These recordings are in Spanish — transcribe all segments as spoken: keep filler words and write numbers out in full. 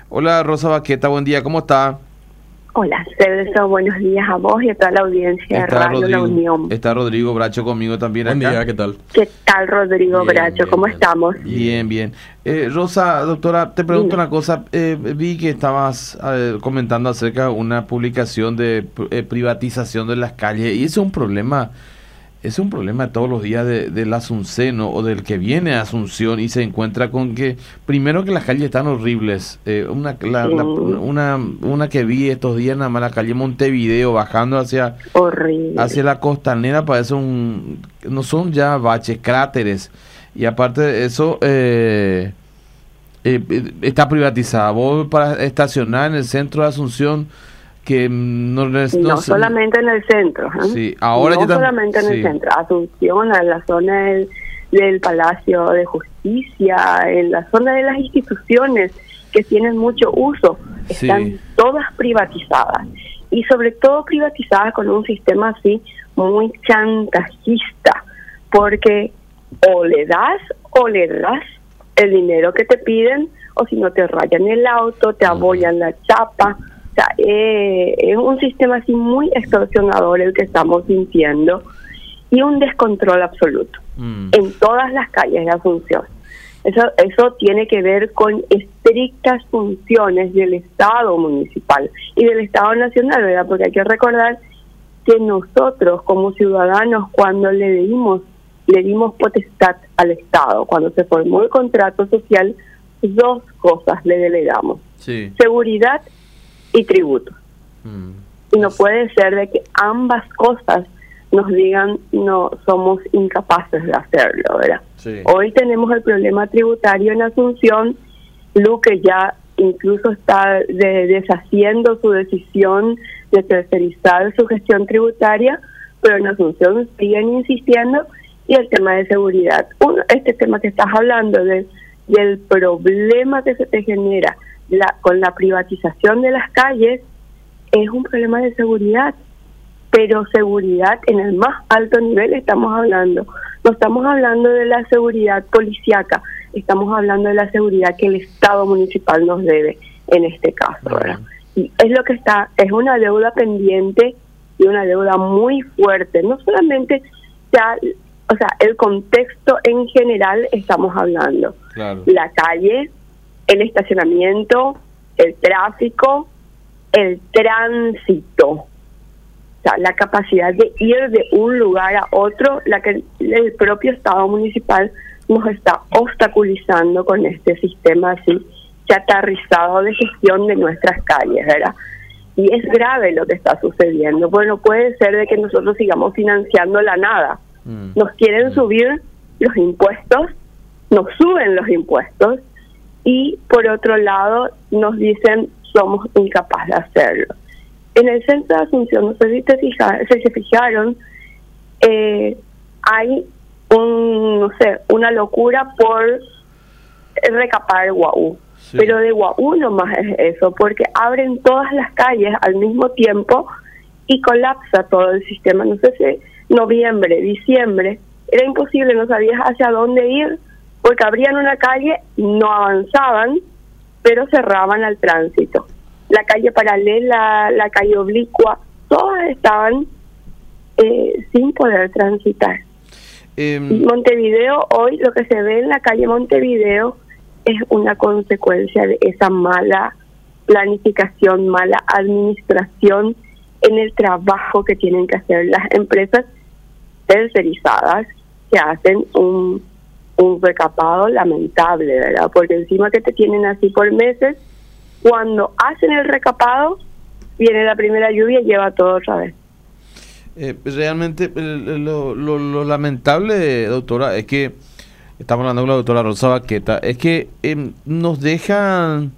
Hola Rosa Baqueta, buen día, ¿cómo está? Hola Celso, buenos días a vos y a toda la audiencia Está de Radio Rodrigo, La Unión. está Rodrigo Bracho conmigo también Buen acá. día, ¿qué tal? ¿Qué tal Rodrigo Bien, Bracho? bien, ¿Cómo bien. estamos? Bien, bien. Eh, Rosa, doctora, te pregunto Dime. una cosa. Eh, vi que estabas eh, comentando acerca de una publicación de eh, privatización de las calles y ese es un problema, es un problema de todos los días de, del asunceno o del que viene a Asunción y se encuentra con que, primero que las calles están horribles. Eh, una, la- la- Sí. una, una que vi estos días nada más, la calle Montevideo, bajando hacia... Horrible. hacia la costanera parece un... no son ya baches, cráteres. Y aparte de eso, eh, eh, eh, está privatizada. Vos para estacionar en el centro de Asunción, que mm, no... les- No, no sé- solamente en el centro. ¿eh? Sí, ahora no yo tam- solamente en sí. el centro. Asunción, en la zona del, del Palacio de Justicia, en la zona de las instituciones que tienen mucho uso, están Sí. todas privatizadas. Y sobre todo privatizadas con un sistema así muy chantajista, porque o le das o le das el dinero que te piden, o si no te rayan el auto, te abollan la chapa. O sea, eh, es un sistema así muy extorsionador el que estamos sintiendo y un descontrol absoluto Mm. en todas las calles de Asunción. Eso, eso tiene que ver con estrictas funciones del Estado municipal y del Estado nacional, ¿verdad? Porque hay que recordar que nosotros como ciudadanos, cuando le dimos, le dimos potestad al Estado, cuando se formó el contrato social, dos cosas le delegamos: Sí. seguridad y tributo. Mm. Y no puede ser de que ambas cosas nos digan no somos incapaces de hacerlo, ¿verdad? Sí. Hoy tenemos el problema tributario en Asunción. Luque ya incluso está de- deshaciendo su decisión de tercerizar su gestión tributaria, pero en Asunción siguen insistiendo. Y el tema de seguridad, Uno, este tema que estás hablando de, del problema que se te genera la, con la privatización de las calles, es un problema de seguridad, pero seguridad en el más alto nivel estamos hablando. No estamos hablando de la seguridad policíaca, estamos hablando de la seguridad que el Estado municipal nos debe en este caso, ¿verdad? Y es lo que está, es una deuda pendiente y una deuda muy fuerte, no solamente ya, o sea, el contexto en general estamos hablando. Claro. La calle, el estacionamiento, el tráfico, el tránsito, o sea, la capacidad de ir de un lugar a otro, la que el propio Estado municipal nos está obstaculizando con este sistema así chatarrizado de gestión de nuestras calles, ¿verdad? Y es grave lo que está sucediendo. Bueno, puede ser de que nosotros sigamos financiando la nada. Mm. Nos quieren subir los impuestos, nos suben los impuestos y por otro lado nos dicen somos incapaces de hacerlo. En el centro de Asunción, no sé si, te fija, si se fijaron, eh, hay un, no sé, una locura por recapar Guaú. Sí. Pero de Guaú nomás es eso, porque abren todas las calles al mismo tiempo y colapsa todo el sistema. No sé si noviembre, diciembre, era imposible, no sabías hacia dónde ir, porque abrían una calle, no avanzaban, pero cerraban al tránsito. La calle paralela, la calle oblicua, todas estaban eh, sin poder transitar. Em, Y Montevideo, hoy lo que se ve en la calle Montevideo es una consecuencia de esa mala planificación, mala administración en el trabajo que tienen que hacer las empresas tercerizadas que hacen un, un recapado lamentable, ¿verdad? Porque encima que te tienen así por meses, cuando hacen el recapado, viene la primera lluvia y lleva todo otra vez. Eh, realmente el- lo, lo, lo lamentable, doctora, es que estamos hablando con la doctora Rosa Baqueta, es que eh, nos dejan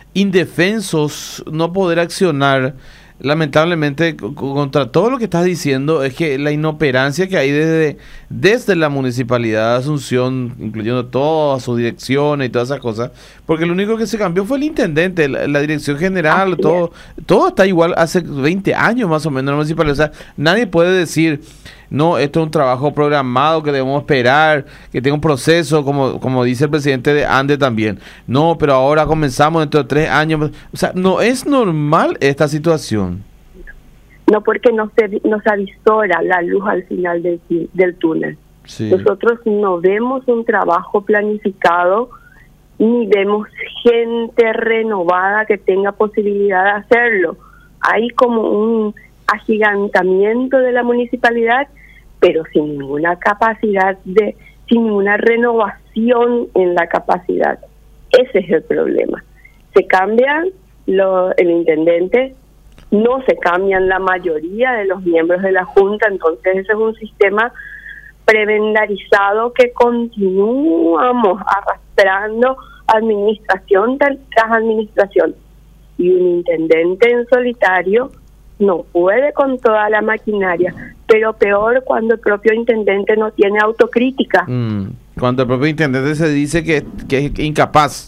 indefensos no poder accionar. Lamentablemente, co- contra todo lo que estás diciendo, es que la inoperancia que hay desde, desde la municipalidad de Asunción, incluyendo todas sus direcciones y todas esas cosas, porque lo único que se cambió fue el intendente, la, la dirección general, Así todo todo está igual hace veinte años más o menos en la municipalidad. O sea, nadie puede decir, no, esto es un trabajo programado que debemos esperar, que tenga un proceso, como, como dice el presidente de ANDE también. No, pero ahora comenzamos dentro de tres años. O sea, no es normal esta situación. No, porque no se, nos avisora la luz al final del, del túnel. Sí. Nosotros no vemos un trabajo planificado, ni vemos gente renovada que tenga posibilidad de hacerlo. Hay como un agigantamiento de la municipalidad, pero sin ninguna capacidad de, sin ninguna renovación en la capacidad. Ese es el problema. Se cambian lo, el intendente, no se cambian la mayoría de los miembros de la Junta, entonces ese es un sistema prebendarizado que continuamos arrastrando administración tras administración. Y un intendente en solitario no puede con toda la maquinaria, pero peor cuando el propio intendente no tiene autocrítica. Mm, cuando el propio intendente se dice que, que es incapaz.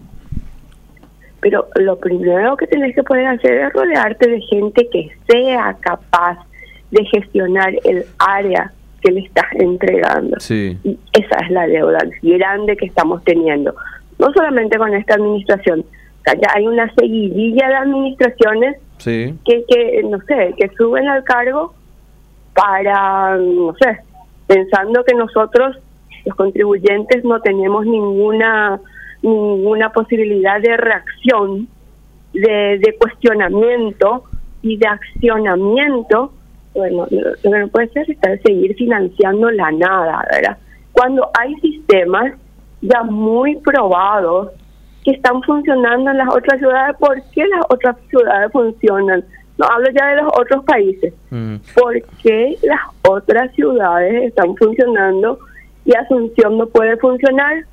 Pero lo primero que tenés que poder hacer es rodearte de gente que sea capaz de gestionar el área que le estás entregando. Sí. Y esa es la deuda grande que estamos teniendo. No solamente con esta administración, o sea, ya hay una seguidilla de administraciones sí. que, que, no sé, que suben al cargo para, no sé, pensando que nosotros, los contribuyentes, no tenemos ninguna ninguna posibilidad de reacción, de, de cuestionamiento y de accionamiento. Bueno, lo que no puede ser es seguir financiando la nada, ¿verdad? Cuando hay sistemas ya muy probados que están funcionando en las otras ciudades, ¿por qué las otras ciudades funcionan? No hablo ya de los otros países. Mm. ¿Por qué las otras ciudades están funcionando y Asunción no puede funcionar?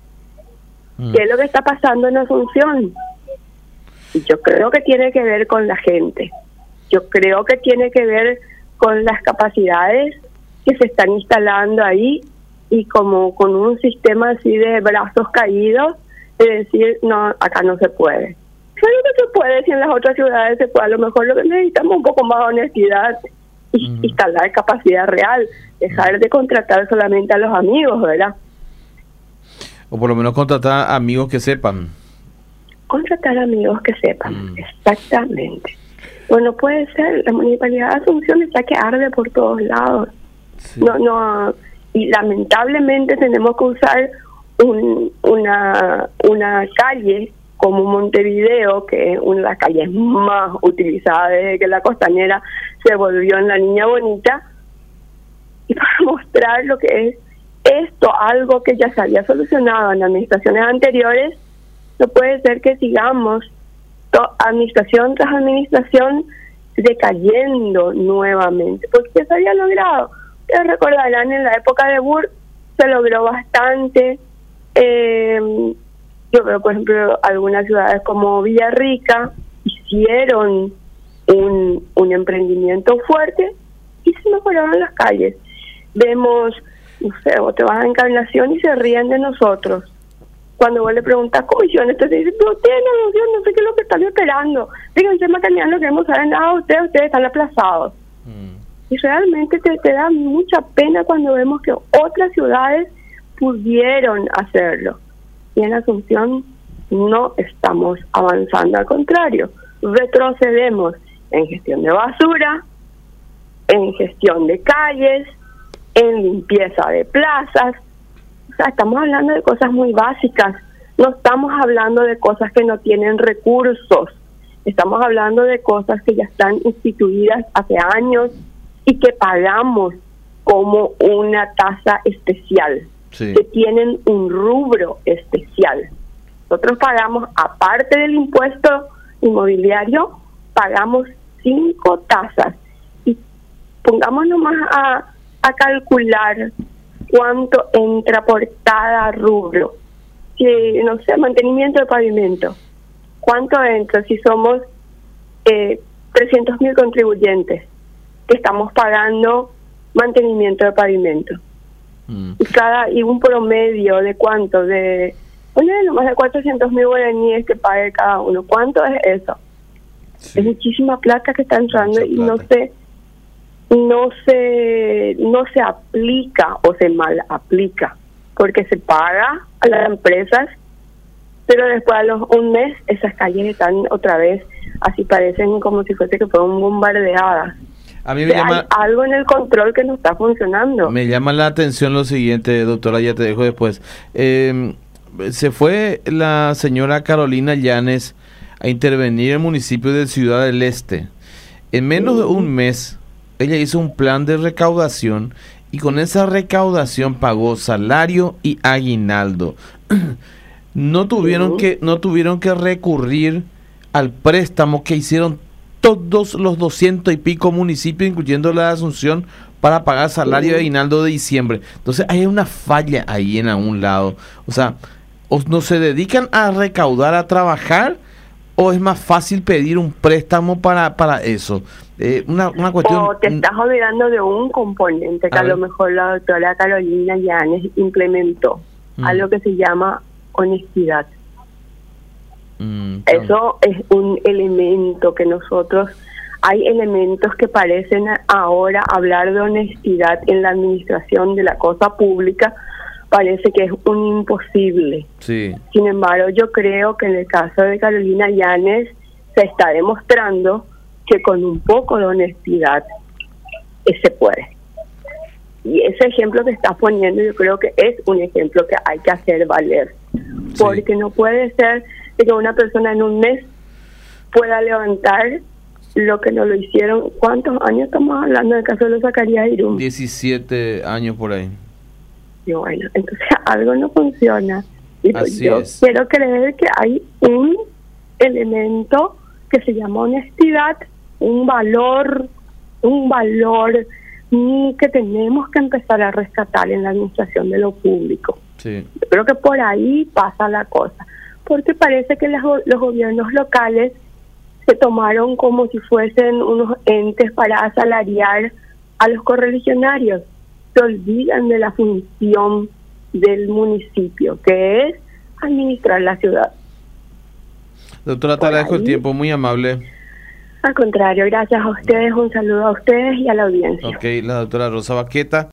Mm. ¿Qué es lo que está pasando en Asunción? Y yo creo que tiene que ver con la gente. Yo creo que tiene que ver con las capacidades que se están instalando ahí y como con un sistema así de brazos caídos de decir, no, acá no se puede. Claro que se puede, si en las otras ciudades se puede. A lo mejor lo que necesitamos es un poco más de honestidad y uh-huh. instalar capacidad real, dejar uh-huh. de contratar solamente a los amigos, ¿verdad? O por lo menos contratar amigos que sepan. Contratar amigos que sepan, uh-huh. exactamente. Bueno, puede ser, la municipalidad de Asunción está que arde por todos lados. Sí. No, no, y lamentablemente tenemos que usar un, una, una calle como Montevideo, que es una de las calles más utilizadas desde que la Costanera se volvió en la Niña Bonita, y para mostrar lo que es esto, algo que ya se había solucionado en administraciones anteriores. No puede ser que sigamos to- administración tras administración decayendo nuevamente, porque ya se había logrado. Ustedes recordarán, en la época de Burr se logró bastante. Eh, yo veo, por ejemplo, algunas ciudades como Villarrica hicieron un, un emprendimiento fuerte y se mejoraron las calles. Vemos, no sé, vos te vas a Encarnación y se ríen de nosotros. Cuando vos le preguntas comisión, entonces dicen, no tienen comisión, no sé qué es lo que están esperando. Díganse, Maternidad, lo queremos saber, nada, ustedes, ustedes están aplazados. Mm. Y realmente te, te da mucha pena cuando vemos que otras ciudades pudieron hacerlo. Y en Asunción no estamos avanzando, al contrario, retrocedemos en gestión de basura, en gestión de calles, en limpieza de plazas. O sea, estamos hablando de cosas muy básicas, no estamos hablando de cosas que no tienen recursos, estamos hablando de cosas que ya están instituidas hace años y que pagamos como una tasa especial. Sí. Que tienen un rubro especial. Nosotros pagamos, aparte del impuesto inmobiliario, pagamos cinco tasas. Y pongamos nomás a, a calcular cuánto entra por cada rubro. Si, no sé, mantenimiento de pavimento. ¿Cuánto entra si somos eh, trescientos mil contribuyentes que estamos pagando mantenimiento de pavimento? Y cada y un promedio de cuánto, de bueno, más de cuatrocientos mil guaraníes que pague cada uno. ¿Cuánto es eso? Sí. Es muchísima plata que está entrando. Mucha y plata. no sé no se no se aplica o se mal aplica, porque se paga a las empresas, pero después a los un mes esas calles están otra vez, así parecen como si fuese que fueron bombardeadas. A mí me o sea, llama, hay algo en el control que no está funcionando. Me llama la atención lo siguiente, doctora, ya te dejo después. Eh, se fue la señora Carolina Llanes a intervenir en el municipio de Ciudad del Este. En menos de un mes, ella hizo un plan de recaudación y con esa recaudación pagó salario y aguinaldo. No tuvieron que, no tuvieron que recurrir al préstamo que hicieron todos los doscientos y pico municipios, incluyendo la de Asunción, para pagar salario y aguinaldo de diciembre. Entonces hay una falla ahí en algún lado. O sea, o no se dedican a recaudar, a trabajar, o es más fácil pedir un préstamo para, para eso. Eh, una, una cuestión... O te estás olvidando de un componente que a, a lo mejor la doctora Carolina Llanes implementó, mm. algo que se llama honestidad. Mm, claro. Eso es un elemento que nosotros, hay elementos que parecen ahora hablar de honestidad en la administración de la cosa pública, parece que es un imposible. Sí. Sin embargo, yo creo que en el caso de Carolina Llanes se está demostrando que con un poco de honestidad eh, se puede. Y ese ejemplo que estás poniendo yo creo que es un ejemplo que hay que hacer valer. Sí. Porque no puede ser que una persona en un mes pueda levantar lo que no lo hicieron. ¿Cuántos años estamos hablando del caso de los Zacarías Irún? diecisiete años por ahí. Y bueno, entonces algo no funciona. Y pues Así yo es. quiero creer que hay un elemento que se llama honestidad, un valor, un valor que tenemos que empezar a rescatar en la administración de lo público. Sí. Yo creo que por ahí pasa la cosa, porque parece que los, los gobiernos locales se tomaron como si fuesen unos entes para asalariar a los correligionarios. Se olvidan de la función del municipio, que es administrar la ciudad. Doctora, te agradezco el tiempo, muy amable. Al contrario, gracias a ustedes, un saludo a ustedes y a la audiencia. Ok, la doctora Rosa Baqueta.